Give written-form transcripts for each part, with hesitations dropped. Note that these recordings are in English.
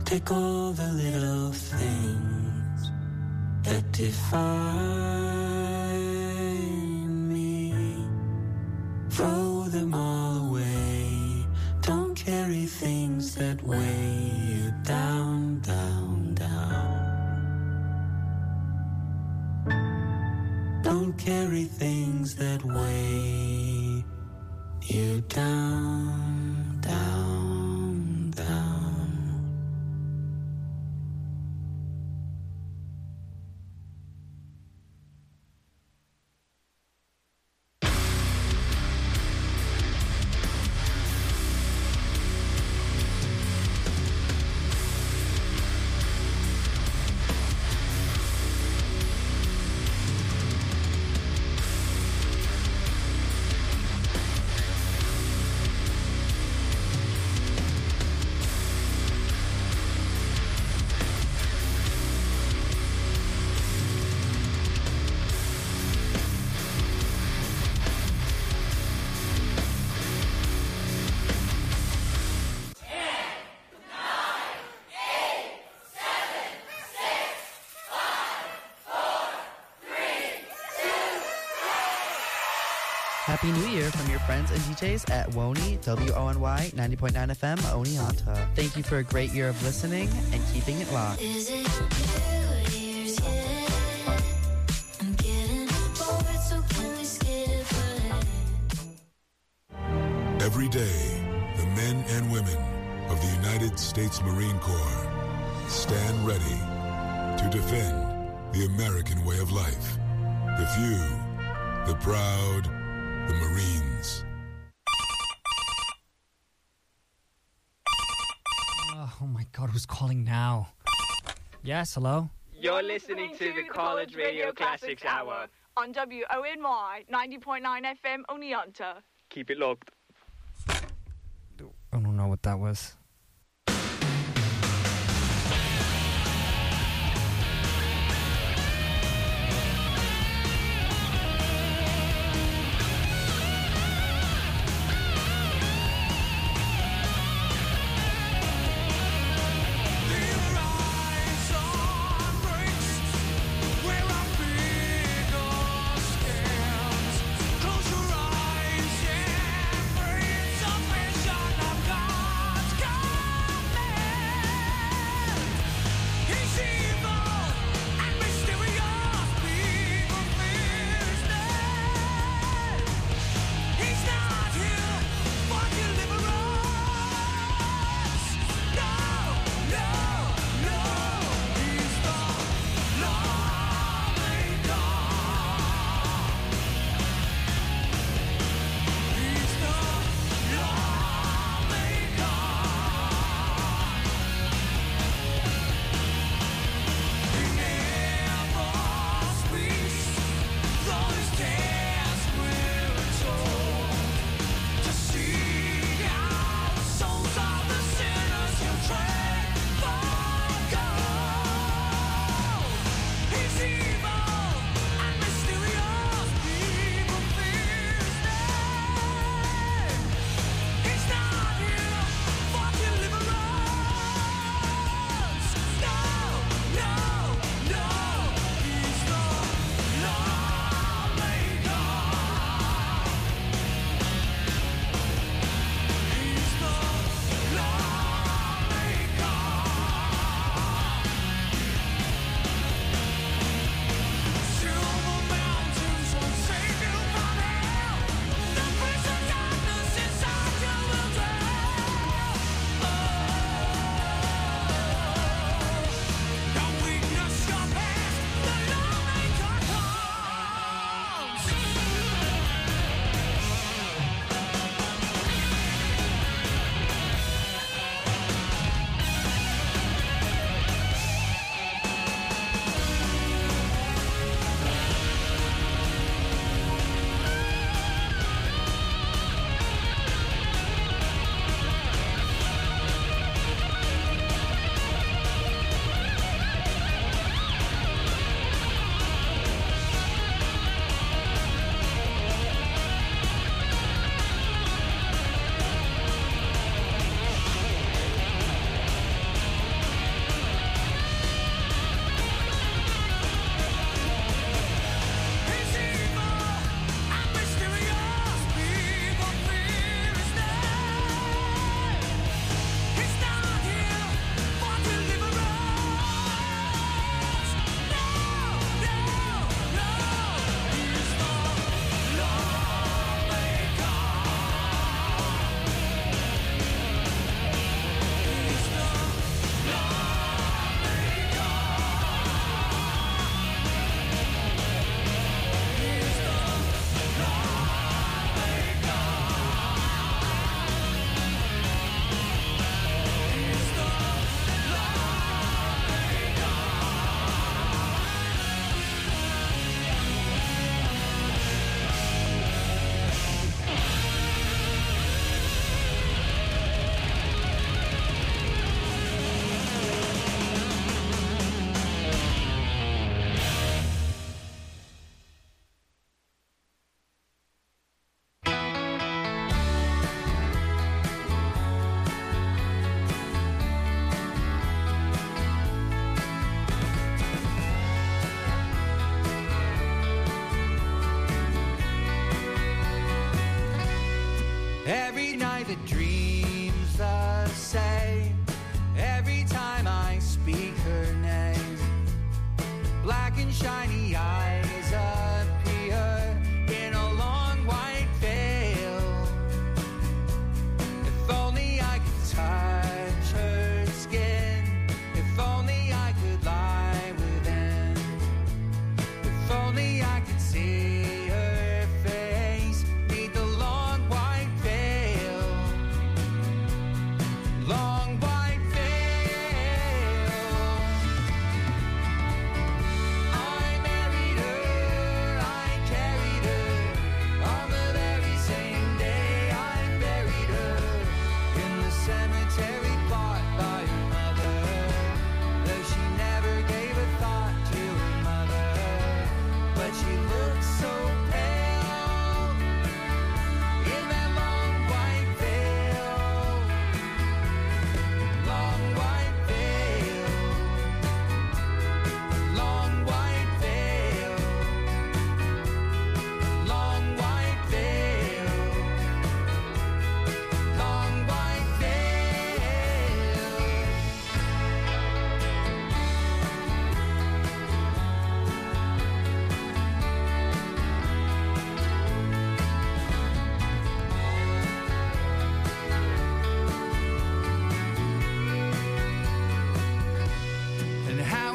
Take all the little things that define me, throw them all away. Don't carry things that weigh you down, down, down. Don't carry things that weigh you down, down, down. Happy New Year from your friends and DJs at Wony, WONY 90.9 FM, Oneonta. Thank you for a great year of listening and keeping it locked. Is it New Year's yet? I'm getting bored, so can we skip ahead? Every day, the men and women of the United States Marine Corps stand ready to defend the American way of life. The few, the proud, the Marines. Oh my God, who's calling now? Yes, hello? You're listening to the College Radio Classics Hour on WONY 90.9 FM, Oneonta. Keep it locked. I don't know what that was. Close your eyes and breathe some vision of God's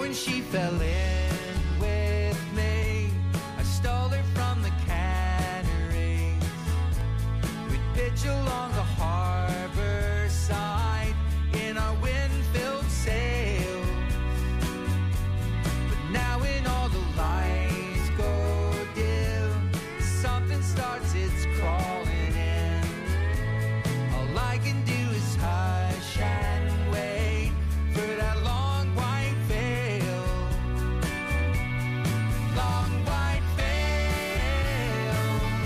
and she fell in with me. I stole her from the canneries. We'd pitch along the harbor side in our wind-filled sails. But now when all the lights go dim, something starts its crawling in. All I can do is hush and wait for that long white veil. Long white veil.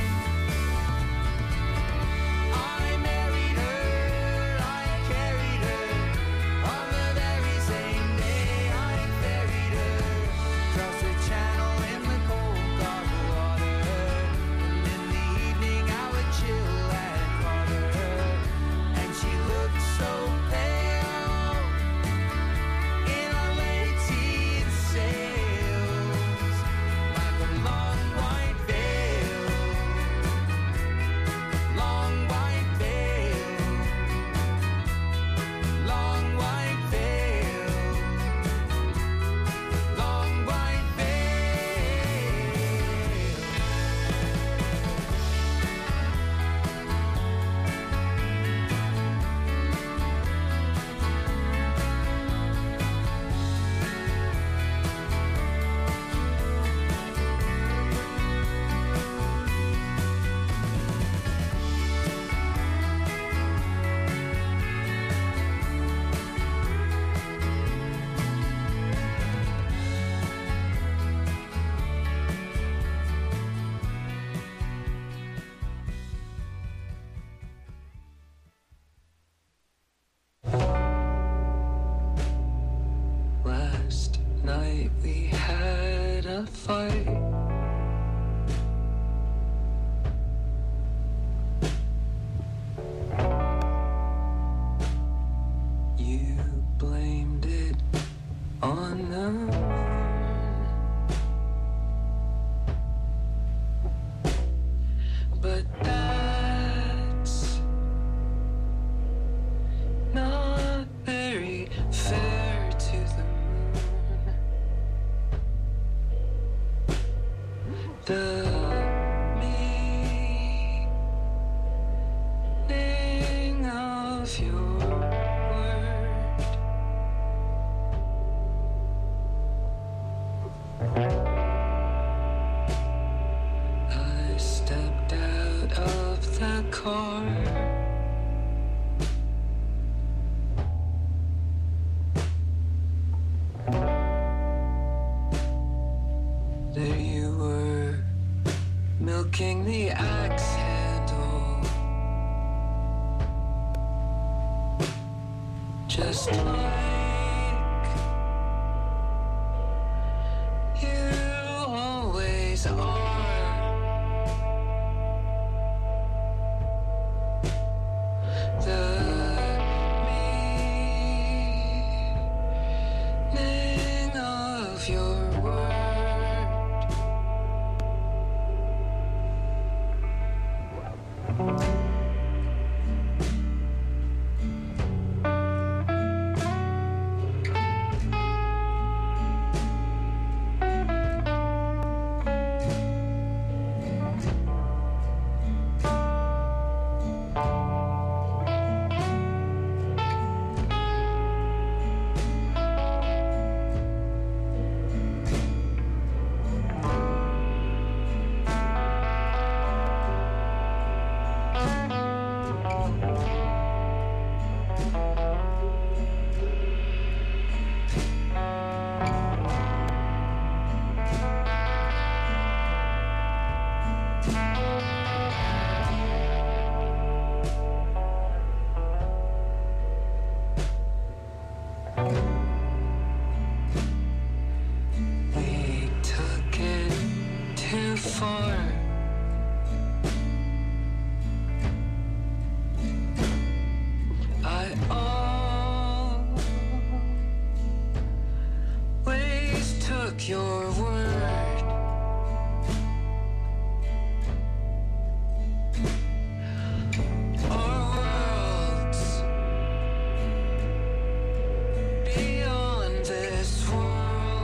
I married her, I carried her. On the very same day I ferried her across the channel in the cold dark water. And in the evening I would chill and water her. And she looked so pale in our late-teen sails, like a long white veil. Long white veil. Long white veil. Long white Last night we had a fight. You blamed it on the moon, but that's not very fair to the moon. The meaning of your word. I stepped out of the car. There you were, milking the axe handle, just like you always are. The meaning of your word. We took it too far. I always took your word. Our worlds beyond this world.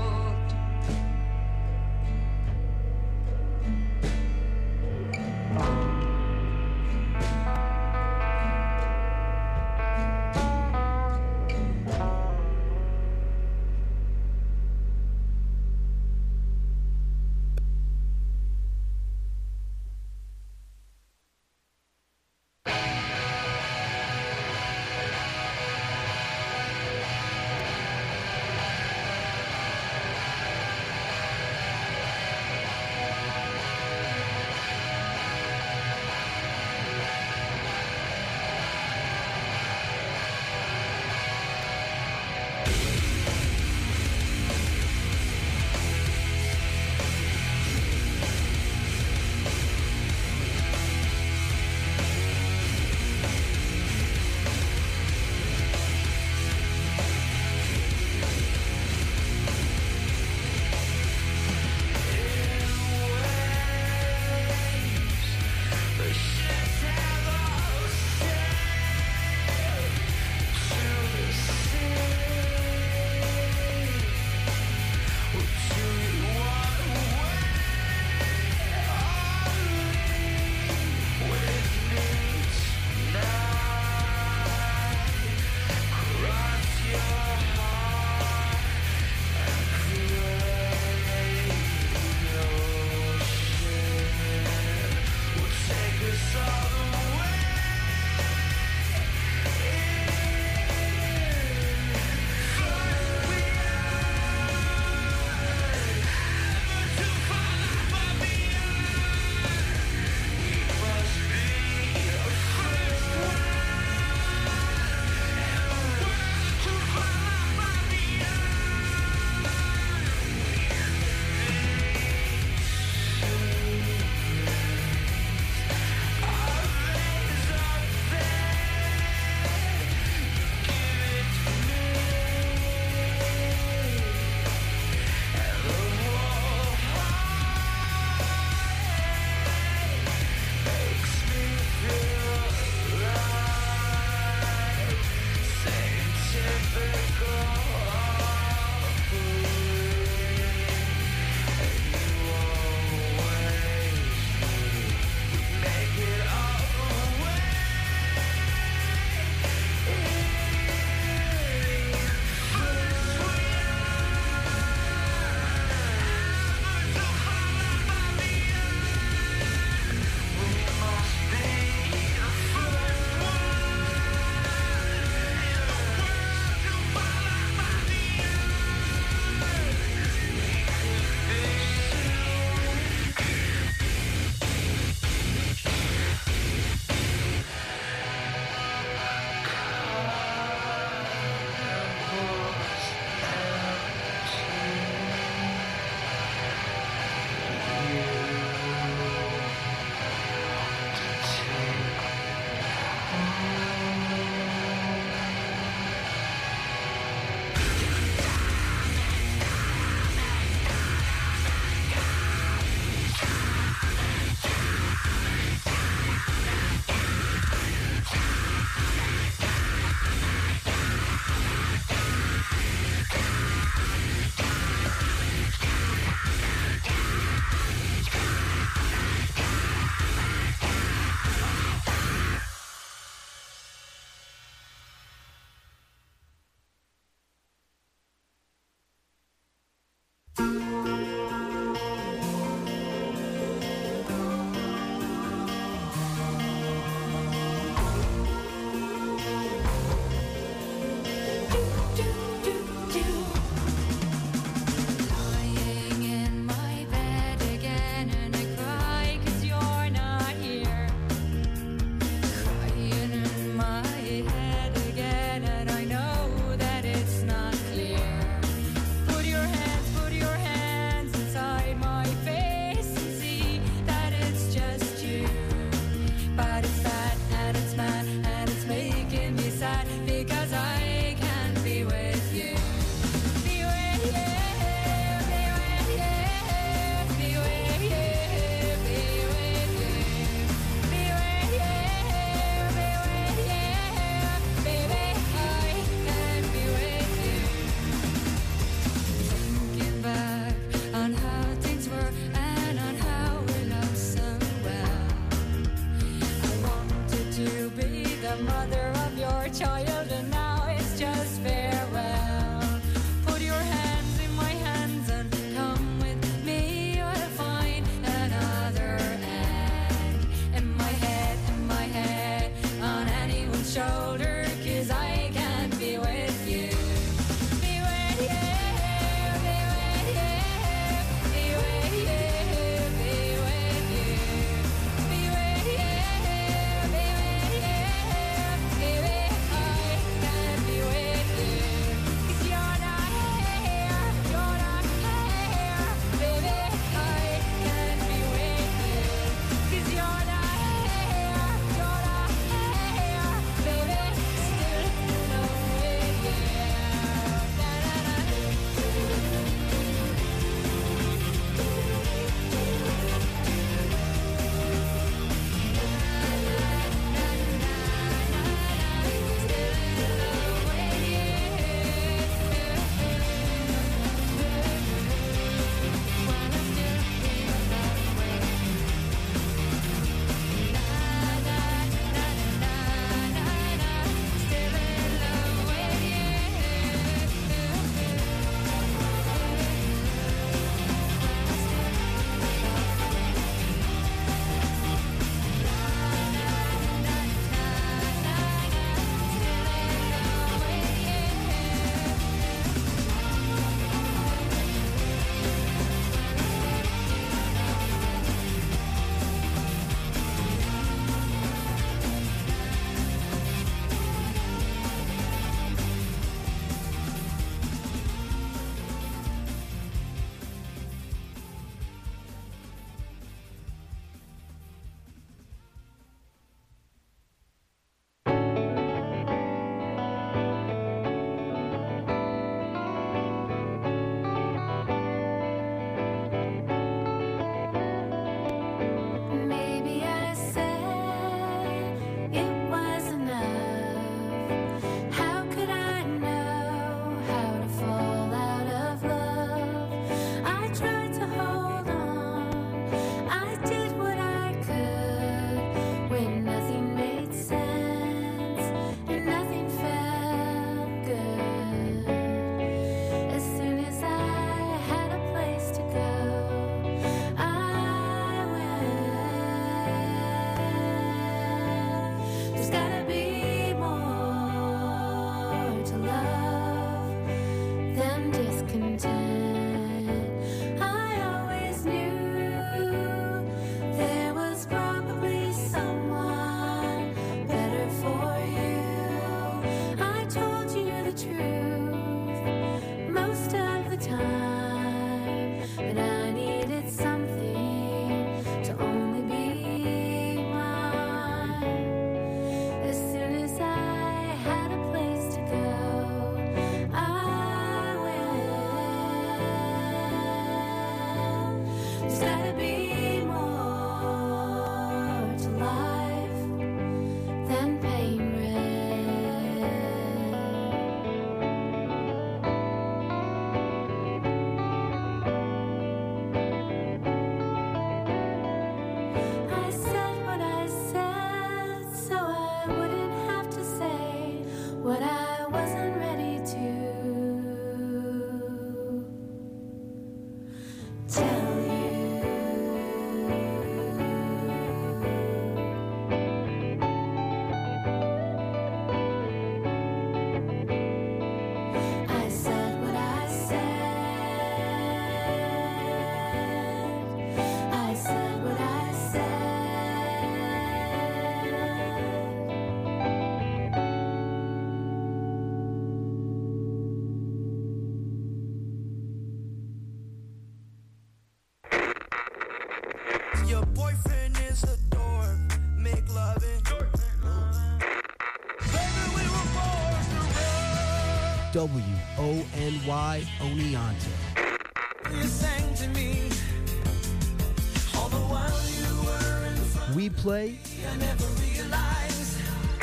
WONY Oneonta. You sang to me all the while you were in front. We play I never realized.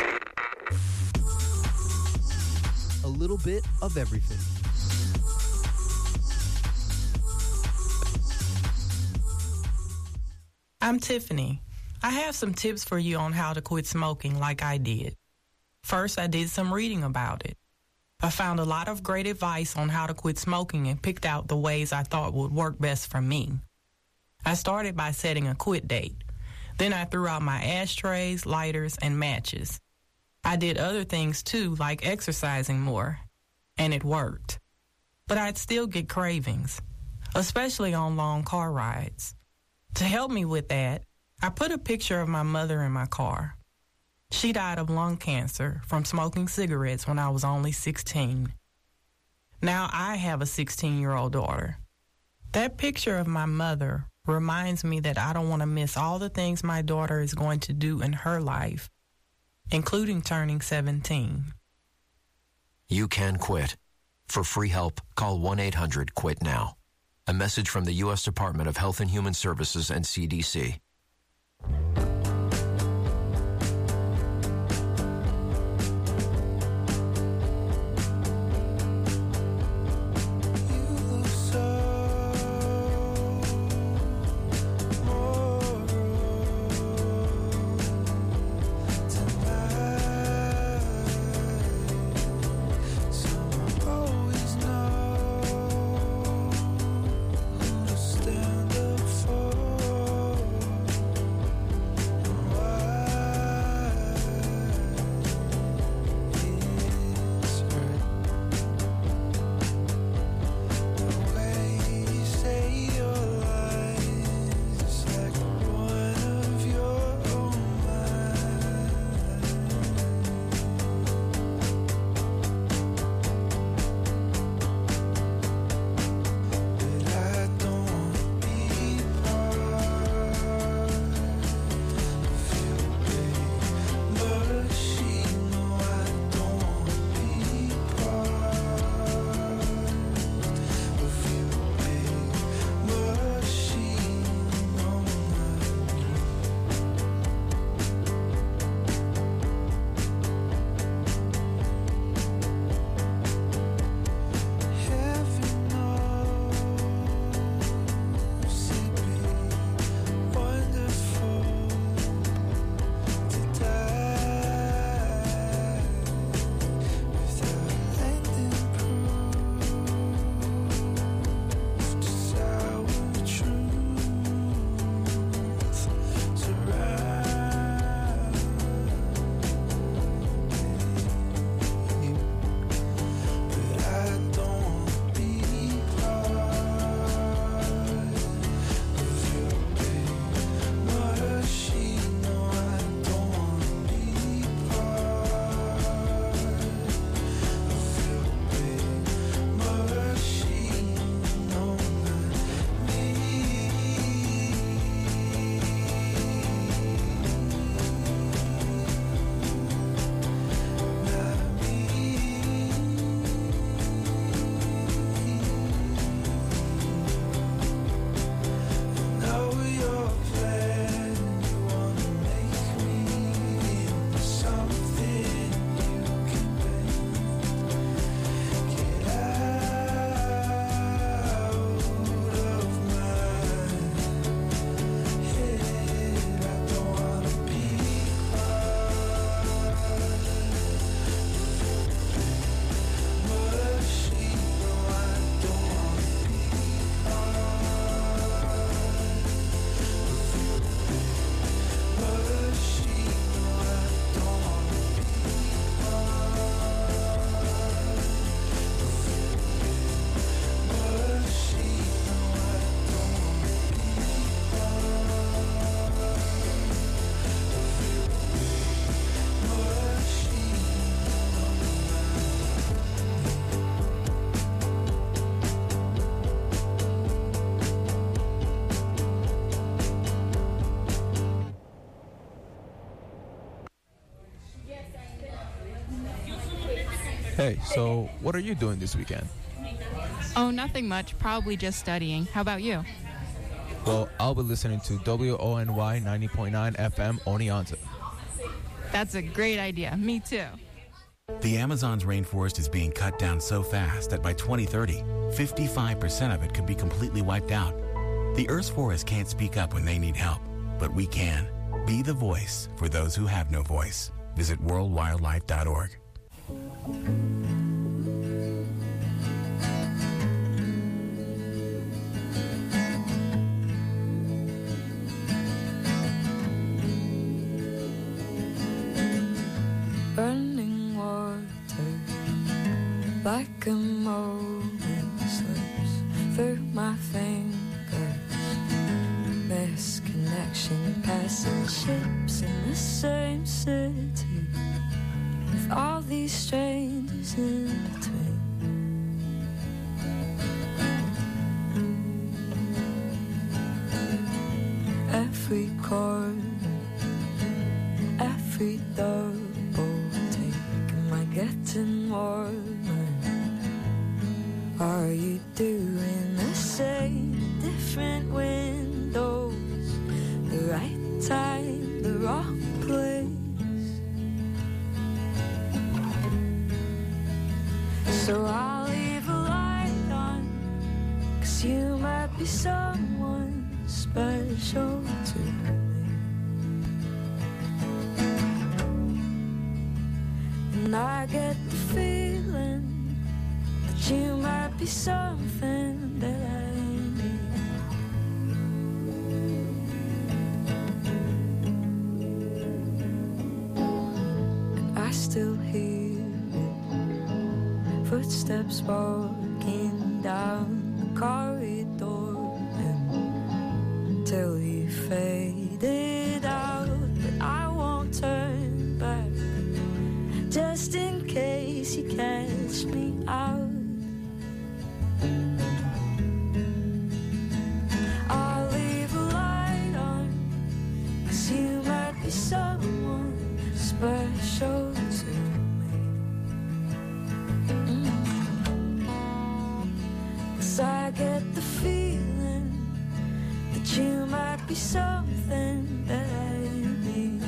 a little bit of everything. I'm Tiffany. I have some tips for you on how to quit smoking like I did. First, I did some reading about it. I found a lot of great advice on how to quit smoking and picked out the ways I thought would work best for me. I started by setting a quit date. Then I threw out my ashtrays, lighters, and matches. I did other things too, like exercising more, and it worked. But I'd still get cravings, especially on long car rides. To help me with that, I put a picture of my mother in my car. She died of lung cancer from smoking cigarettes when I was only 16. Now I have a 16-year-old daughter. That picture of my mother reminds me that I don't want to miss all the things my daughter is going to do in her life, including turning 17. You can quit. For free help, call 1-800-QUIT-NOW. A message from the U.S. Department of Health and Human Services and CDC. Hey, so what are you doing this weekend? Oh, nothing much. Probably just studying. How about you? Well, I'll be listening to WONY 90.9 FM Oneonta. That's a great idea. Me too. The Amazon's rainforest is being cut down so fast that by 2030, 55% of it could be completely wiped out. The Earth's forests can't speak up when they need help, but we can. Be the voice for those who have no voice. Visit worldwildlife.org. Running water like a moment slips through my fingers. Misconnection, passing ships in the same city with all these strangers in between. Every chord, every double take, am I getting warmer? Are you doing the same? Different windows, the right time, the wrong place. So I'll leave a light on, 'cause you might be someone special to me. And I get the feeling that you might be something that I need. And I still hear it, footsteps walking down the corridor until you faded out. But I won't turn back, just in case you catch me out. I'll leave a light on, 'cause you might be someone special to me. 'Cause I get the feeling that you might be something that I need.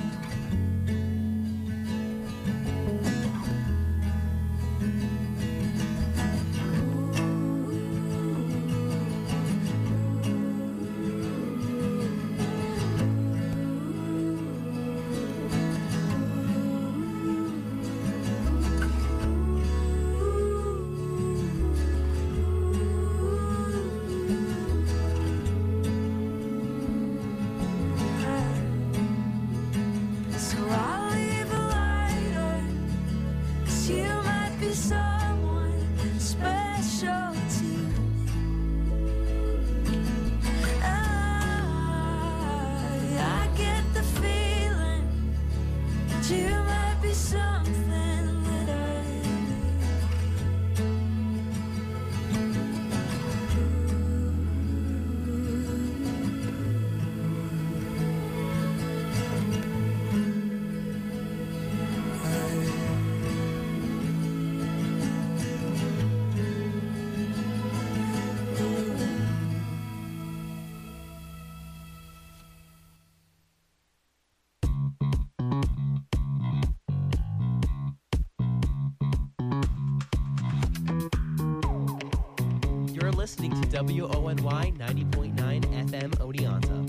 So I'll leave a light on, 'cause you might be someone special to me. I get the feeling that you might be something that I You're listening to WONY 90.9 FM Oneonta.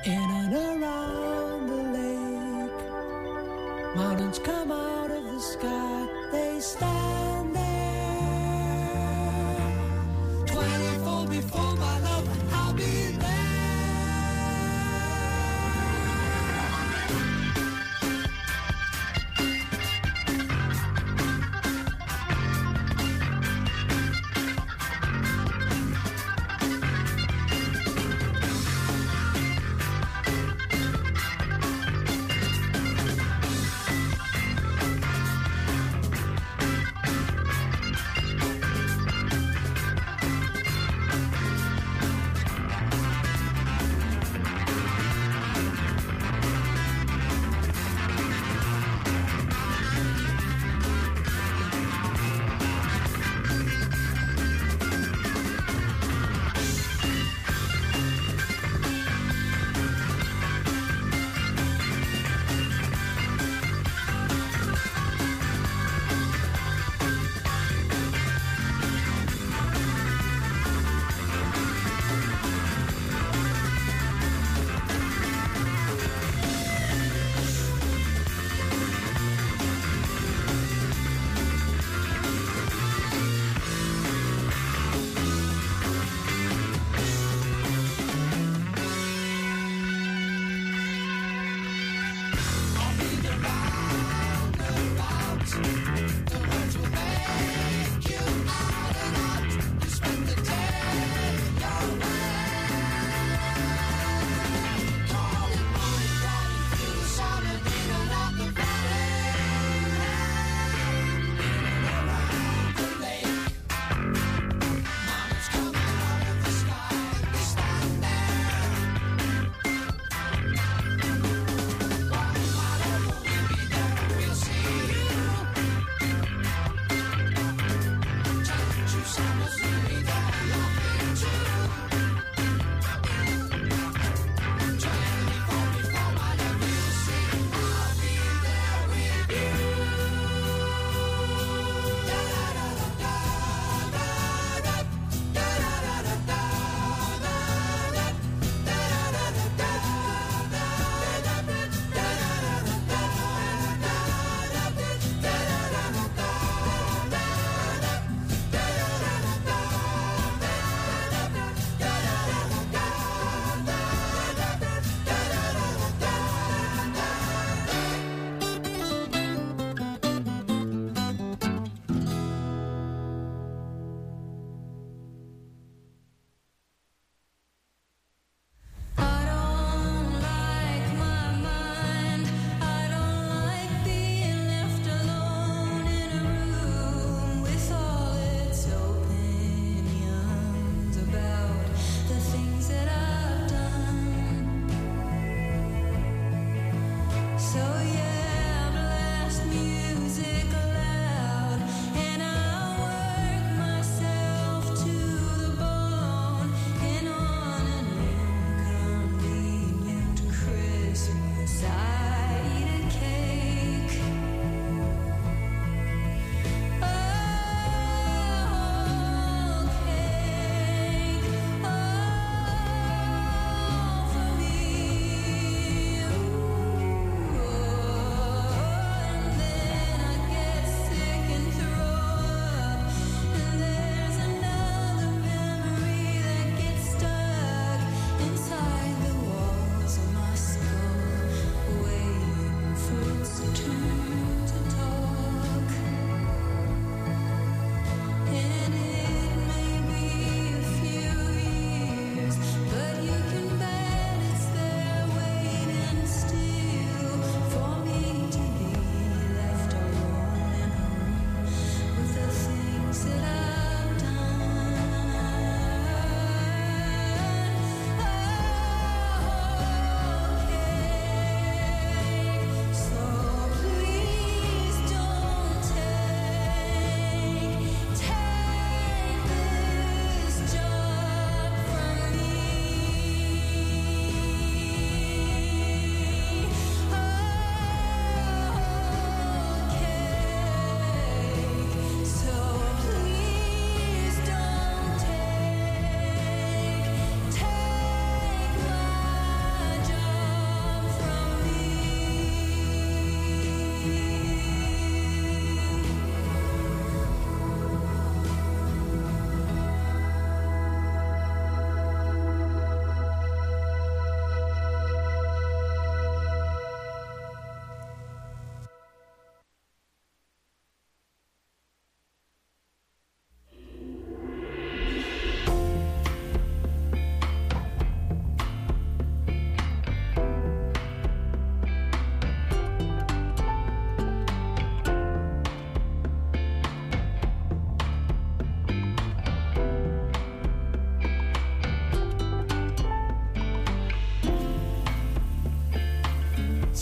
In and around the lake, mountains come out of the sky. They stand there, 24 before my love. I'll be there.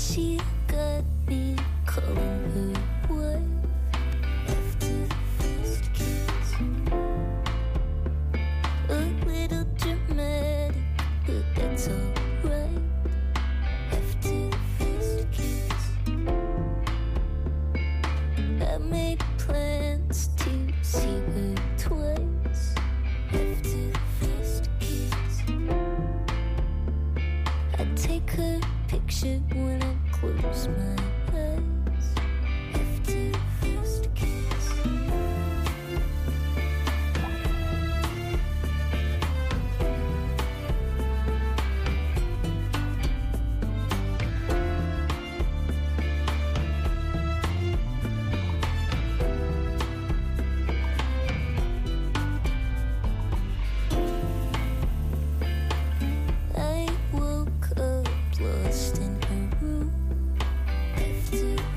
she got me calling her wife. After the first kiss, a little dramatic, but that's alright. After the first kiss, I made plans to see her twice. After the first kiss, I take her picture when I close my eyes. After the first kiss. I woke up lost in her room. After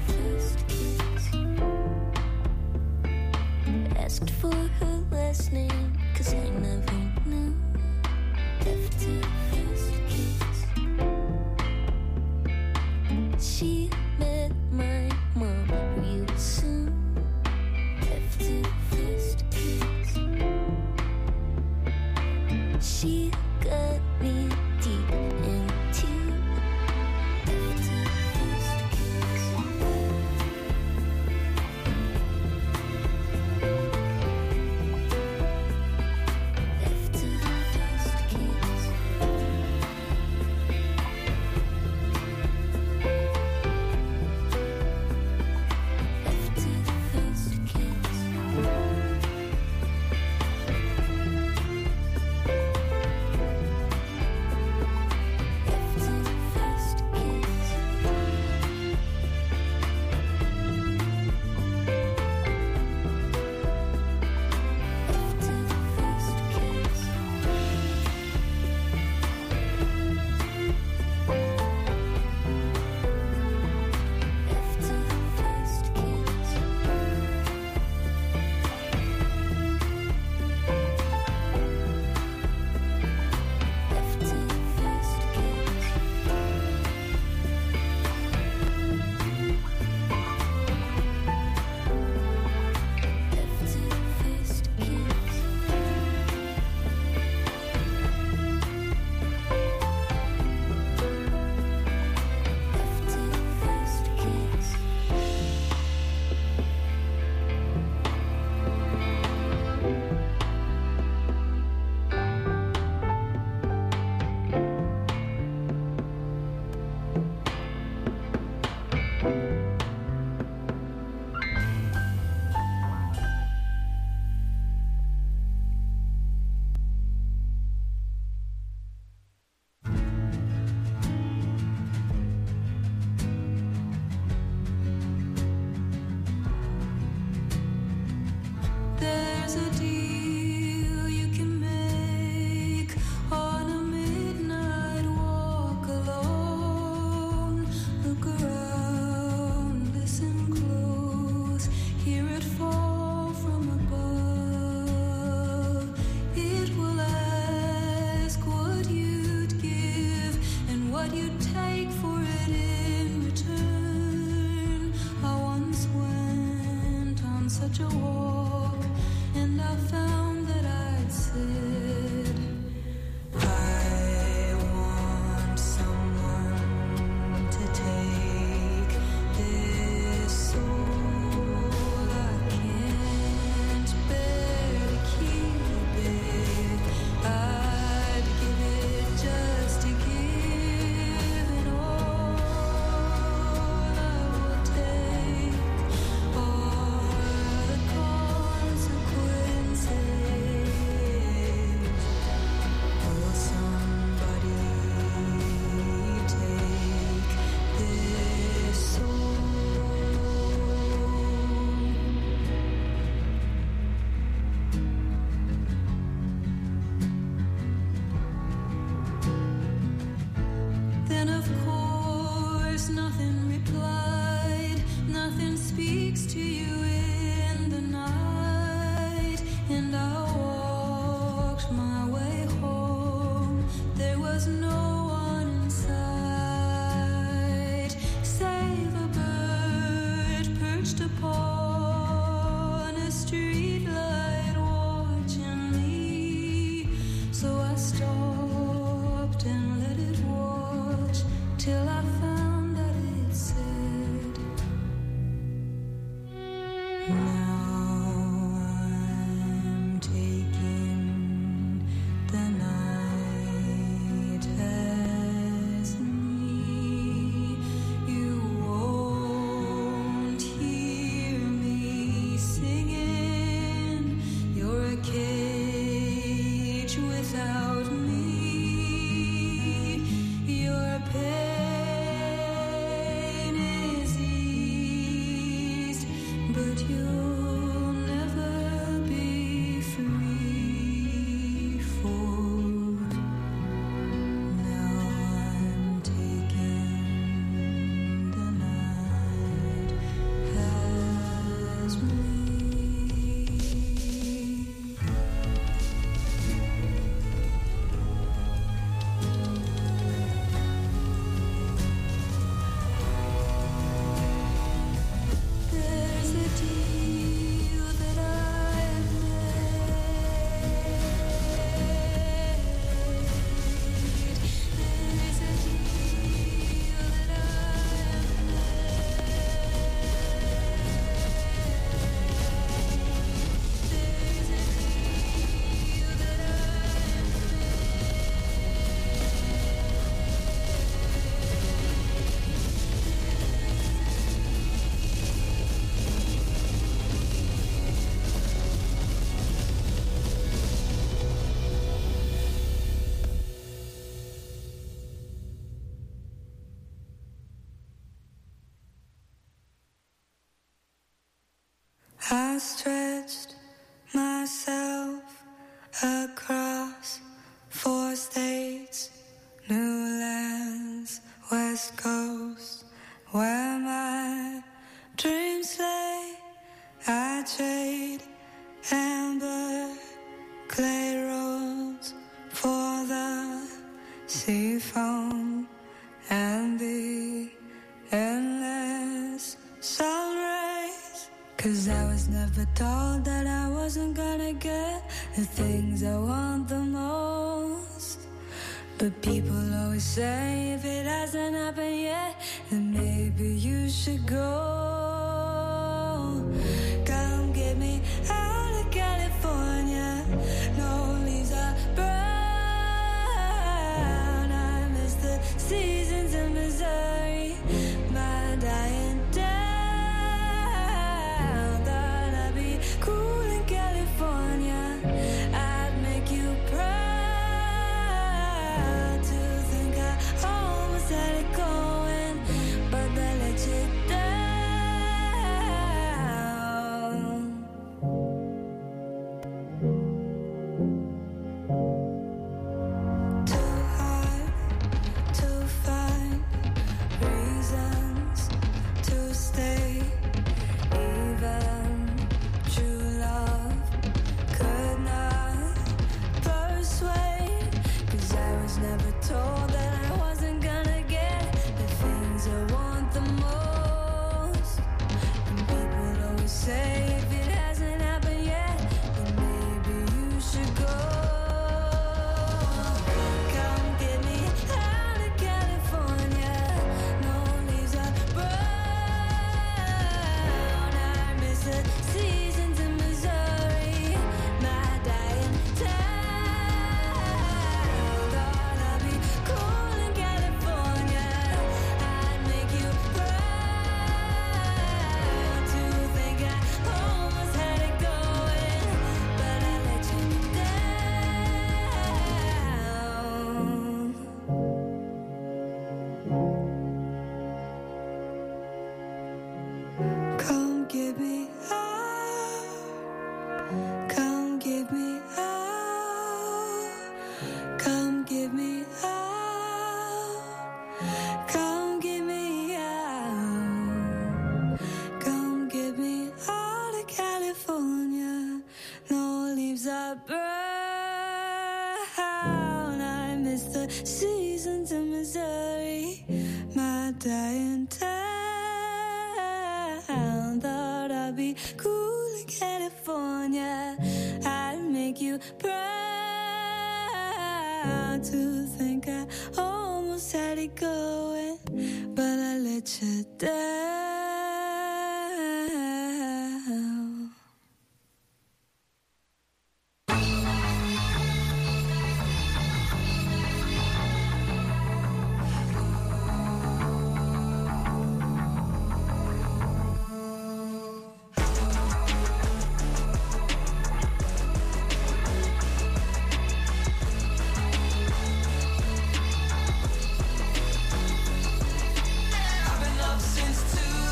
you'll never be free fall. Now I'm taking the night as me. There's a deal that I've made. There's a deal that I've I stretched myself across 4 states, new lands, West Coast, where my dreams lay. I trade amber clay roads for the sea foam and the endless sun rays. 'Cause I was never told that I wasn't gonna get the things I want the most. But people always say if it hasn't happened yet, then maybe you should go. Come get me out of California. No leaves are brown. I miss the seasons in Missouri. My dying down. Thought I'd be cool in California. I'd make you proud to think I almost had it going, but I let you down. Too hard to find reasons to stay. Even true love could not persuade. 'Cause I was never told that I wasn't gonna get the things I want the most. And people always say if it hasn't happened yet, then maybe you should go. Come get me out of California. No leaves are brown. I miss the seasons in Missouri. My dying town. Thought I'd be cool in California. I'd make you proud to think I almost had it going, but I let you down. Come give me out. Come give me out. Come give me out. Come give me out. Come give me out of California. No leaves are brown. I miss the seasons in Missouri. My dying town. Thought I'd be cool in California. I'd make you proud to think I almost had it going, but I let you down. I've been up since 2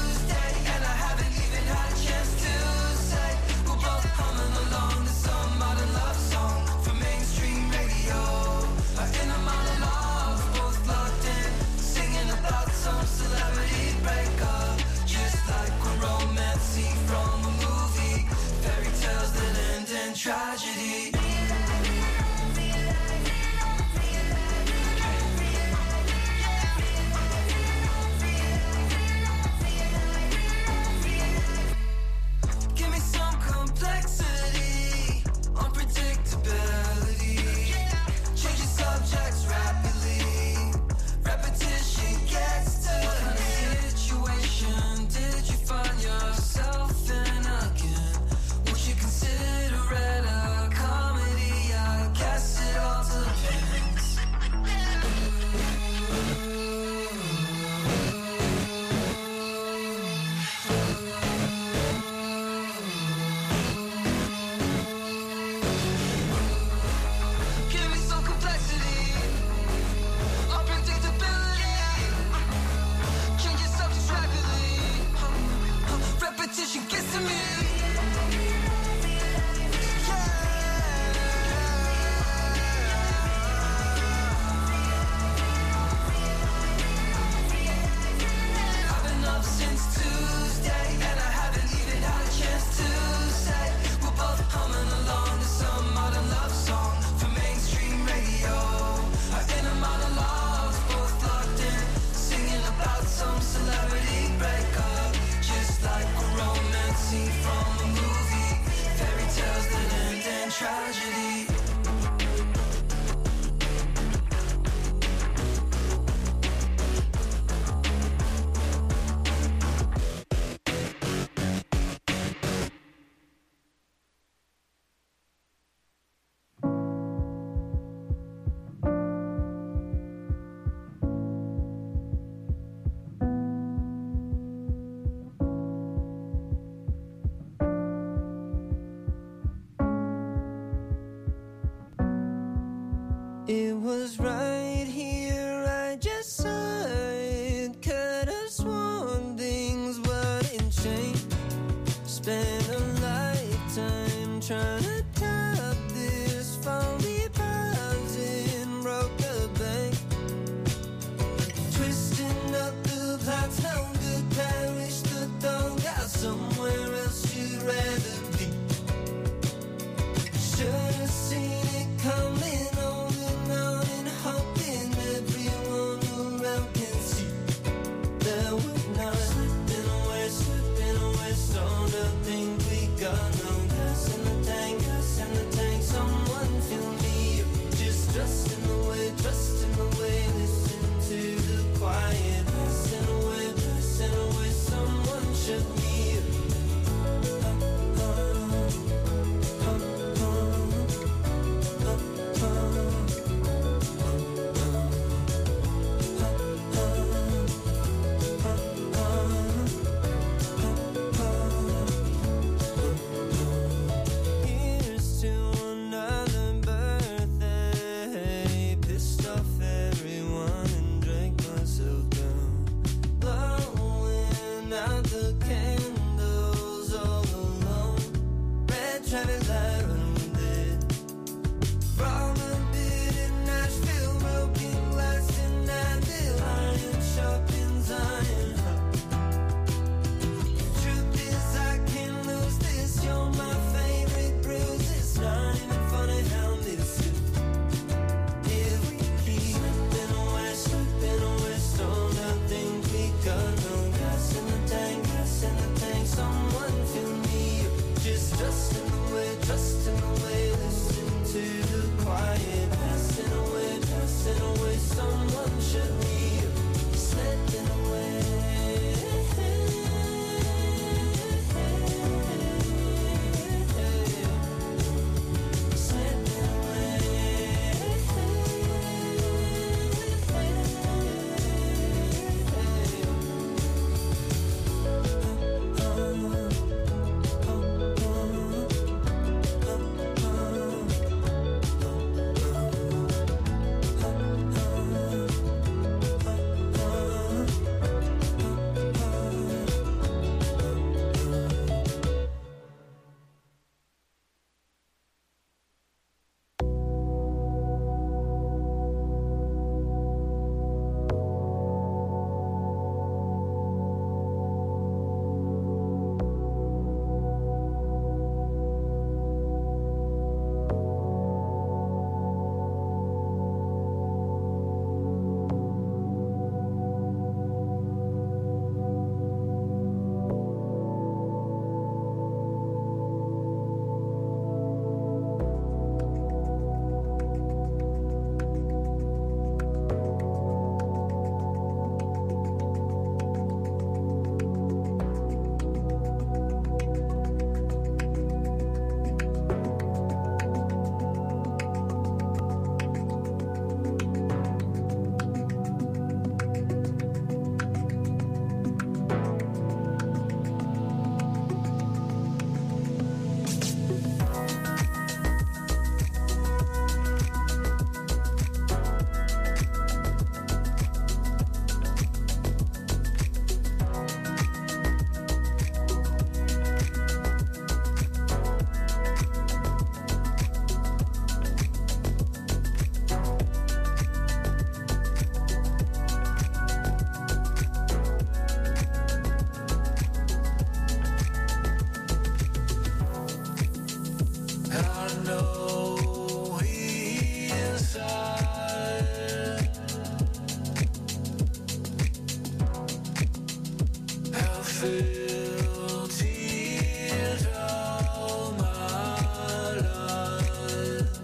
feel tears all my life,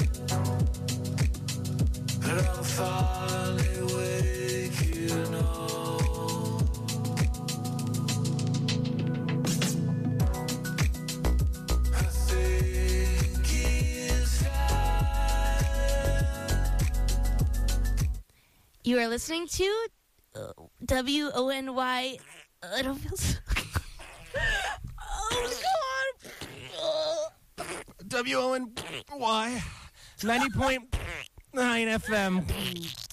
but I'll finally wake you know. I think it's You are listening to WONY. I don't feel so. Oh, God. WONY 90.9 FM.